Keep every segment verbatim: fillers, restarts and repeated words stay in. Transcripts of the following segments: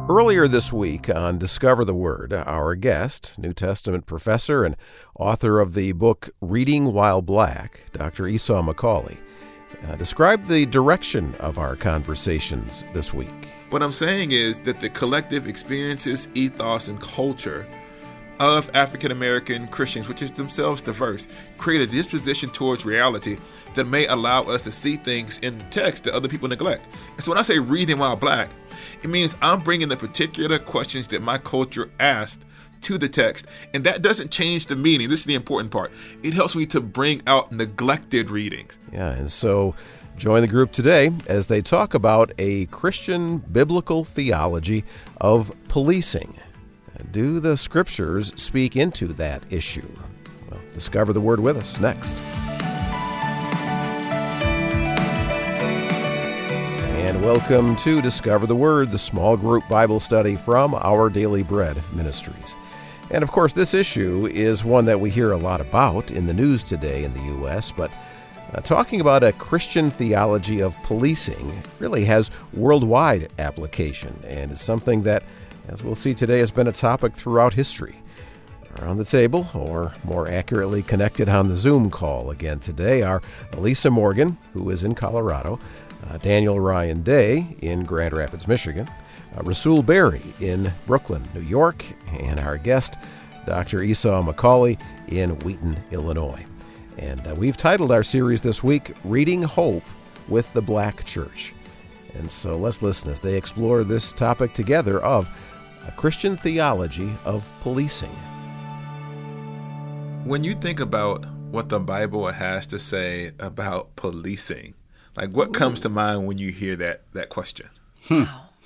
Earlier this week on Discover the Word, our guest, New Testament professor and author of the book Reading While Black, Doctor Esau McCaulley, uh, described the direction of our conversations this week. What I'm saying is that the collective experiences, ethos, and culture of African American Christians, which is themselves diverse, create a disposition towards reality that may allow us to see things in the text that other people neglect. And so when I say reading while black, it means I'm bringing the particular questions that my culture asked to the text, and that doesn't change the meaning. This is the important part. It helps me to bring out neglected readings. Yeah, and so join the group today as they talk about a Christian biblical theology of policing. Do the scriptures speak into that issue? Well, discover the word with us next. And welcome to Discover the Word, the small group Bible study from Our Daily Bread Ministries. And of course, this issue is one that we hear a lot about in the news today in the U S, but uh, talking about a Christian theology of policing really has worldwide application, and it's something that, as we'll see today, has been a topic throughout history. Around the table, or more accurately connected on the Zoom call again today, are Elisa Morgan, who is in Colorado, uh, Daniel Ryan Day in Grand Rapids, Michigan, uh, Rasul Berry in Brooklyn, New York, and our guest, Doctor Esau McCaulley in Wheaton, Illinois. And uh, we've titled our series this week, Reading Hope with the Black Church. And so let's listen as they explore this topic together of a Christian theology of policing. When you think about what the Bible has to say about policing, like what comes to mind when you hear that that question? Hmm.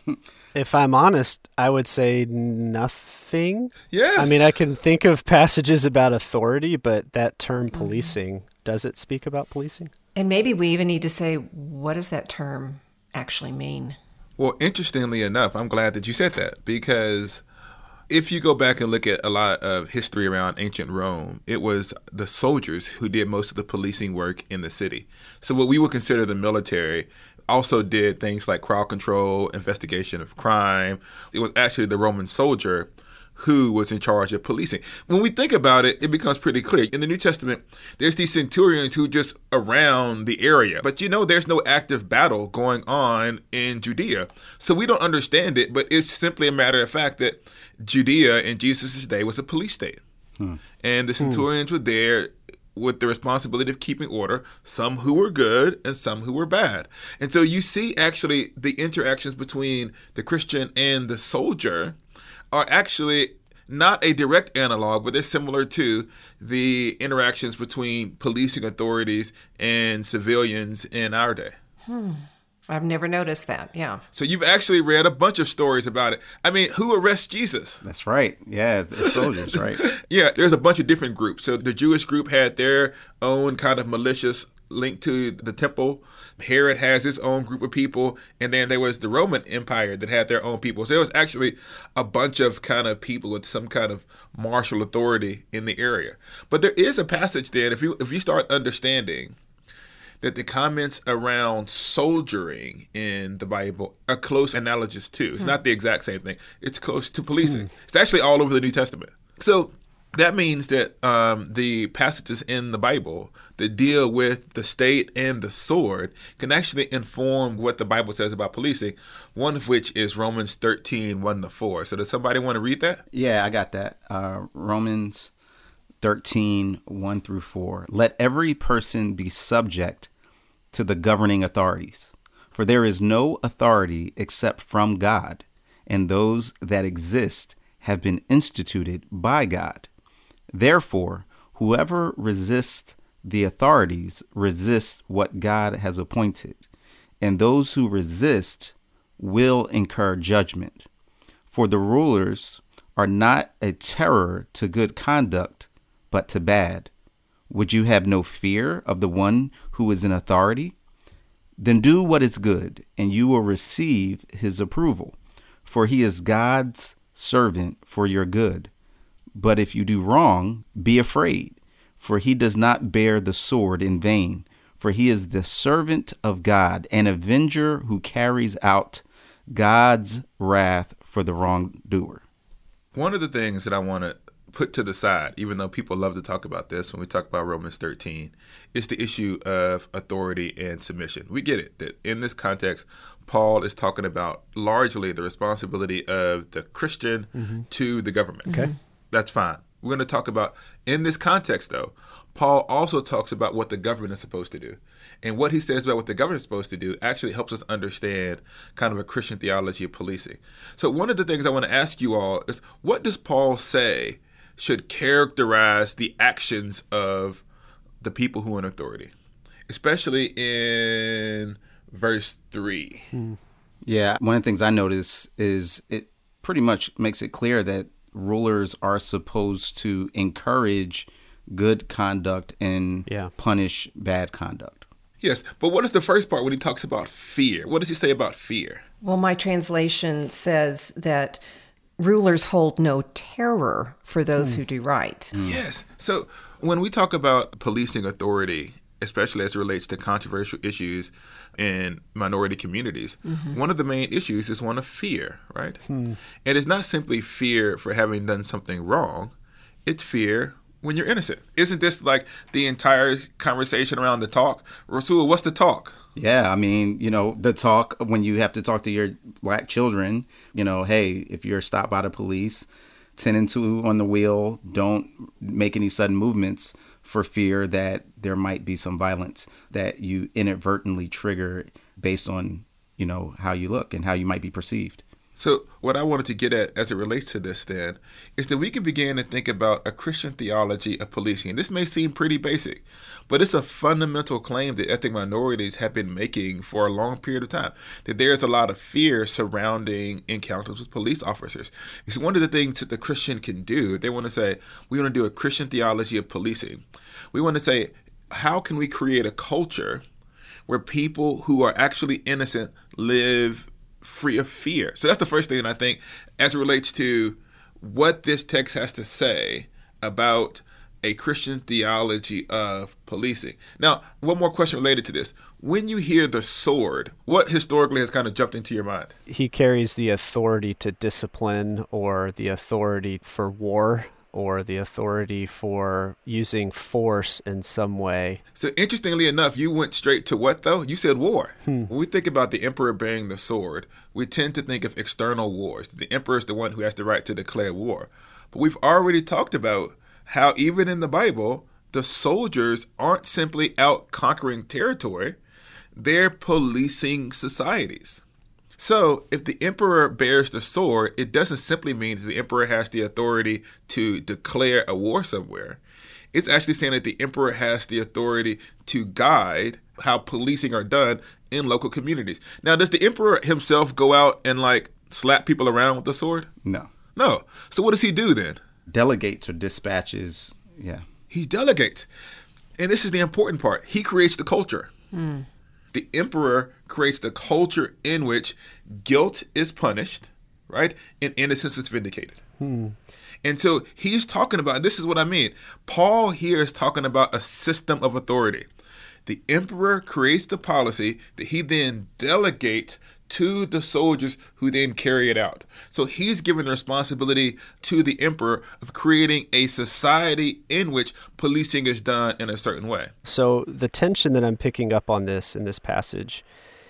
If I'm honest, I would say nothing. Yes. I mean, I can think of passages about authority, but that term policing, does it speak about policing? And maybe we even need to say, what does that term actually mean? Well, interestingly enough, I'm glad that you said that, because if you go back and look at a lot of history around ancient Rome, it was the soldiers who did most of the policing work in the city. So what we would consider the military also did things like crowd control, investigation of crime. It was actually the Roman soldier who was in charge of policing. When we think about it, it becomes pretty clear. In the New Testament, there's these centurions who just around the area. But you know, there's no active battle going on in Judea. So we don't understand it, but it's simply a matter of fact that Judea in Jesus' day was a police state. Hmm. And the centurions hmm. were there with the responsibility of keeping order, some who were good and some who were bad. And so you see actually the interactions between the Christian and the soldier are actually not a direct analog, but they're similar to the interactions between policing authorities and civilians in our day. Hmm. I've never noticed that, yeah. So you've actually read a bunch of stories about it. I mean, who arrests Jesus? That's right. Yeah, the soldiers, right? Yeah, there's a bunch of different groups. So the Jewish group had their own kind of malicious link to the temple. Herod has his own group of people. And then there was the Roman Empire that had their own people. So there was actually a bunch of kind of people with some kind of martial authority in the area. But there is a passage there, if you if you start understanding that the comments around soldiering in the Bible are close analogous to. It's hmm. not the exact same thing. It's close to policing. Hmm. It's actually all over the New Testament. So that means that um, the passages in the Bible that deal with the state and the sword can actually inform what the Bible says about policing, one of which is Romans thirteen, one to four. So does somebody want to read that? Yeah, I got that. Uh, Romans thirteen, one through four. Let every person be subject to the governing authorities, for there is no authority except from God, and those that exist have been instituted by God. Therefore, whoever resists the authorities resists what God has appointed, and those who resist will incur judgment. For the rulers are not a terror to good conduct, but to bad. Would you have no fear of the one who is in authority? Then do what is good, and you will receive his approval, for he is God's servant for your good. But if you do wrong, be afraid, for he does not bear the sword in vain, for he is the servant of God, an avenger who carries out God's wrath for the wrongdoer. One of the things that I want to put to the side, even though people love to talk about this when we talk about Romans thirteen, is the issue of authority and submission. We get it, that in this context, Paul is talking about largely the responsibility of the Christian mm-hmm. to the government. Okay. That's fine. We're going to talk about, in this context, though, Paul also talks about what the government is supposed to do. And what he says about what the government is supposed to do actually helps us understand kind of a Christian theology of policing. So one of the things I want to ask you all is, what does Paul say should characterize the actions of the people who are in authority, especially in verse three? Hmm. Yeah, one of the things I notice is it pretty much makes it clear that rulers are supposed to encourage good conduct and yeah. punish bad conduct. Yes, but what is the first part when he talks about fear? What does he say about fear? Well, my translation says that rulers hold no terror for those mm. who do right. Mm. Yes. So when we talk about policing authority, especially as it relates to controversial issues in minority communities, mm-hmm. one of the main issues is one of fear, right? Mm. And it's not simply fear for having done something wrong. It's fear when you're innocent. Isn't this like the entire conversation around the talk? Rasul, what's the talk? Yeah, I mean, you know, the talk when you have to talk to your black children, you know, hey, if you're stopped by the police, ten and two on the wheel, don't make any sudden movements for fear that there might be some violence that you inadvertently trigger based on, you know, how you look and how you might be perceived. So what I wanted to get at as it relates to this then is that we can begin to think about a Christian theology of policing. And this may seem pretty basic, but it's a fundamental claim that ethnic minorities have been making for a long period of time, that there's a lot of fear surrounding encounters with police officers. It's one of the things that the Christian can do. They want to say, we want to do a Christian theology of policing. We want to say, how can we create a culture where people who are actually innocent live free of fear? So that's the first thing I think as it relates to what this text has to say about a Christian theology of policing. Now, one more question related to this. When you hear the sword, what historically has kind of jumped into your mind? He carries the authority to discipline, or the authority for war, or the authority for using force in some way. So interestingly enough, you went straight to what, though? You said war. Hmm. When we think about the emperor bearing the sword, we tend to think of external wars. The emperor is the one who has the right to declare war. But we've already talked about how even in the Bible, the soldiers aren't simply out conquering territory. They're policing societies. So if the emperor bears the sword, it doesn't simply mean that the emperor has the authority to declare a war somewhere. It's actually saying that the emperor has the authority to guide how policing are done in local communities. Now, does the emperor himself go out and like slap people around with the sword? No. No. So what does he do then? Delegates or dispatches. Yeah. He delegates. And this is the important part. He creates the culture. Hmm. The emperor creates the culture in which guilt is punished, right? And innocence is vindicated. Hmm. And so he's talking about, this is what I mean. Paul here is talking about a system of authority. The emperor creates the policy that he then delegates to the soldiers who then carry it out. So he's given the responsibility to the emperor of creating a society in which policing is done in a certain way. So the tension that I'm picking up on this in this passage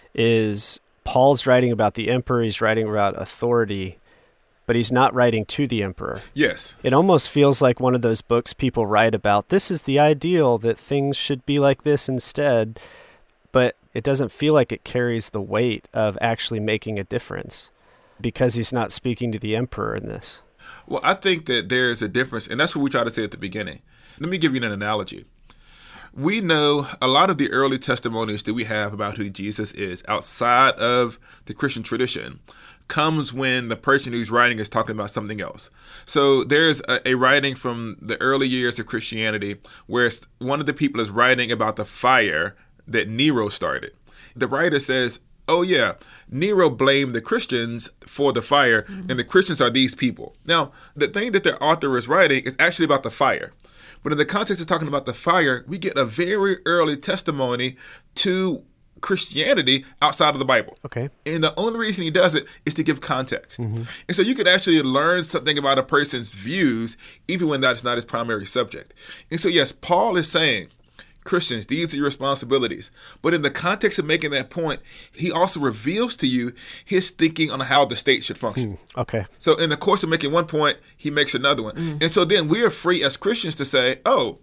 is Paul's writing about the emperor, he's writing about authority, but he's not writing to the emperor. Yes. It almost feels like one of those books people write about, this is the ideal, that things should be like this instead, but it doesn't feel like it carries the weight of actually making a difference because he's not speaking to the emperor in this. Well, I think that there's a difference, and that's what we try to say at the beginning. Let me give you an analogy. We know a lot of the early testimonies that we have about who Jesus is outside of the Christian tradition comes when the person who's writing is talking about something else. So there's a, a writing from the early years of Christianity where one of the people is writing about the fire that Nero started. The writer says, oh yeah, Nero blamed the Christians for the fire, mm-hmm. and the Christians are these people. Now, the thing that the author is writing is actually about the fire. But in the context of talking about the fire, we get a very early testimony to Christianity outside of the Bible. Okay. And the only reason he does it is to give context. Mm-hmm. And so you could actually learn something about a person's views even when that's not his primary subject. And so, yes, Paul is saying, Christians, these are your responsibilities. But in the context of making that point, he also reveals to you his thinking on how the state should function. Mm, okay. So in the course of making one point, he makes another one. Mm. And so then we are free as Christians to say, oh,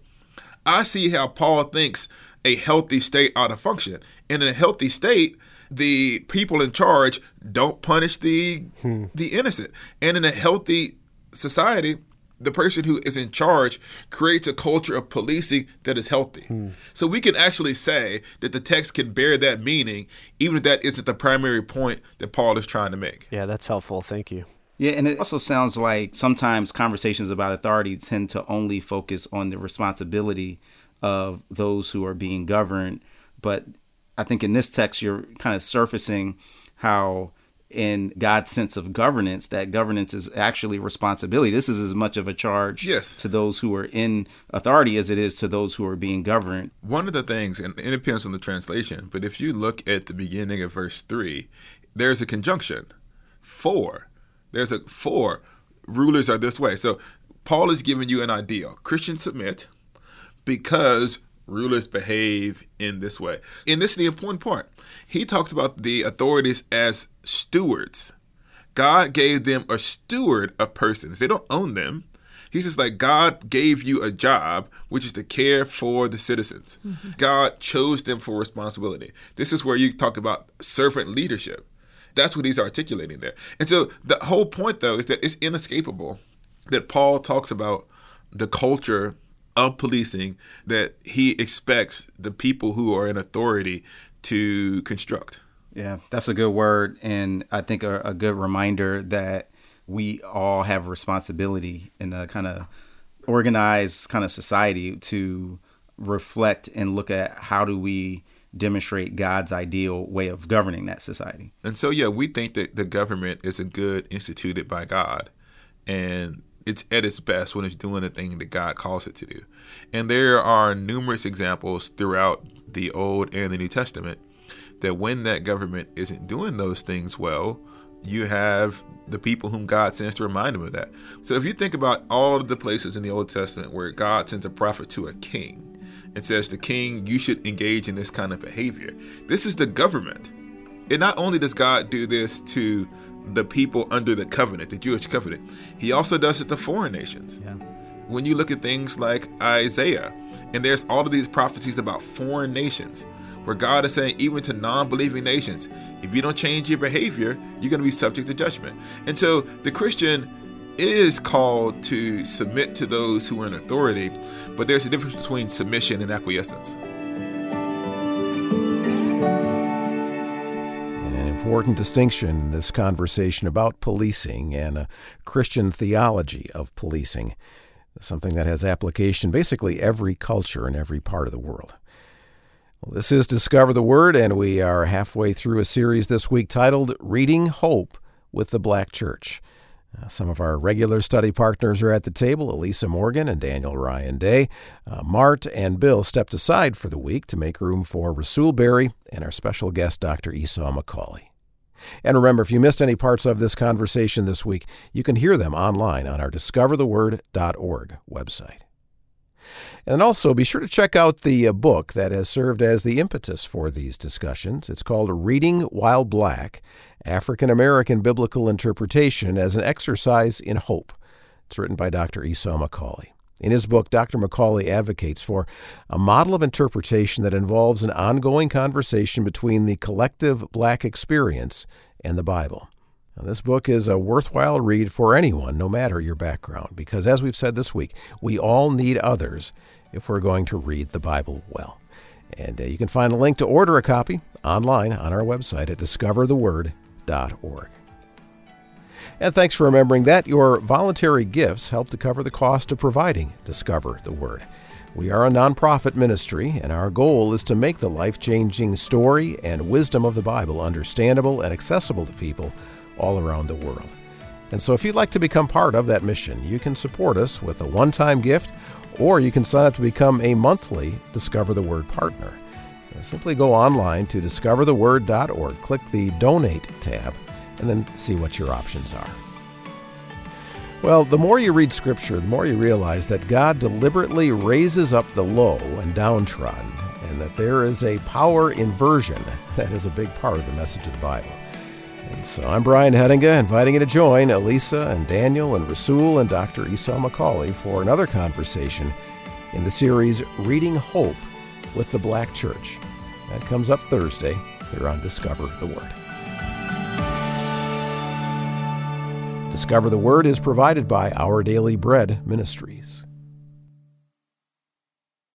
I see how Paul thinks a healthy state ought to function. And in a healthy state, the people in charge don't punish the hmm. the innocent. And in a healthy society, the person who is in charge creates a culture of policing that is healthy. Hmm. So we can actually say that the text can bear that meaning, even if that isn't the primary point that Paul is trying to make. Yeah, that's helpful. Thank you. Yeah, and it also sounds like sometimes conversations about authority tend to only focus on the responsibility of those who are being governed. But I think in this text, you're kind of surfacing how in God's sense of governance, that governance is actually responsibility. This is as much of a charge yes. to those who are in authority as it is to those who are being governed. One of the things, and it depends on the translation, but if you look at the beginning of verse three, there's a conjunction. For. There's a for. Rulers are this way. So Paul is giving you an ideal. Christians submit because rulers behave in this way. And this is the important part. He talks about the authorities as stewards. God gave them a steward of persons. They don't own them. He's just like, God gave you a job, which is to care for the citizens. Mm-hmm. God chose them for responsibility. This is where you talk about servant leadership. That's what he's articulating there. And so the whole point, though, is that it's inescapable that Paul talks about the culture of policing that he expects the people who are in authority to construct. Yeah, that's a good word. And I think a, a good reminder that we all have responsibility in a kind of organized kind of society to reflect and look at how do we demonstrate God's ideal way of governing that society. And so, yeah, we think that the government is a good instituted by God, and it's at its best when it's doing the thing that God calls it to do. And there are numerous examples throughout the Old and the New Testament that when that government isn't doing those things well, you have the people whom God sends to remind them of that. So if you think about all of the places in the Old Testament where God sends a prophet to a king and says, the king, you should engage in this kind of behavior. This is the government. And not only does God do this to the people under the covenant, the Jewish covenant, he also does it to foreign nations. Yeah. When you look at things like Isaiah, and there's all of these prophecies about foreign nations, where God is saying, even to non-believing nations, if you don't change your behavior, you're going to be subject to judgment. And so the Christian is called to submit to those who are in authority, but there's a difference between submission and acquiescence. An important distinction in this conversation about policing and a Christian theology of policing, something that has application basically every culture in every part of the world. Well, this is Discover the Word, and we are halfway through a series this week titled Reading Hope with the Black Church. Uh, some of our regular study partners are at the table, Elisa Morgan and Daniel Ryan Day. Uh, Mart and Bill stepped aside for the week to make room for Rasul Berry and our special guest, Doctor Esau McCauley. And remember, if you missed any parts of this conversation this week, you can hear them online on our discover the word dot org website. And also, be sure to check out the uh, book that has served as the impetus for these discussions. It's called Reading While Black, African American Biblical Interpretation as an Exercise in Hope. It's written by Doctor Esau McCauley. In his book, Doctor McCauley advocates for a model of interpretation that involves an ongoing conversation between the collective black experience and the Bible. Now, this book is a worthwhile read for anyone, no matter your background, because as we've said this week, we all need others if we're going to read the Bible well. And uh, you can find a link to order a copy online on our website at discover the word dot org. And thanks for remembering that your voluntary gifts help to cover the cost of providing Discover the Word. We are a nonprofit ministry, and our goal is to make the life-changing story and wisdom of the Bible understandable and accessible to people all around the world. And so if you'd like to become part of that mission, you can support us with a one-time gift, or you can sign up to become a monthly Discover the Word partner. Simply go online to discover the word dot org, click the Donate tab, and then see what your options are. Well, the more you read Scripture, the more you realize that God deliberately raises up the low and downtrodden, and that there is a power inversion that is a big part of the message of the Bible. And so I'm Brian Hettinga, inviting you to join Elisa and Daniel and Rasul and Doctor Esau McCauley for another conversation in the series Reading Hope with the Black Church. That comes up Thursday here on Discover the Word. Discover the Word is provided by Our Daily Bread Ministries.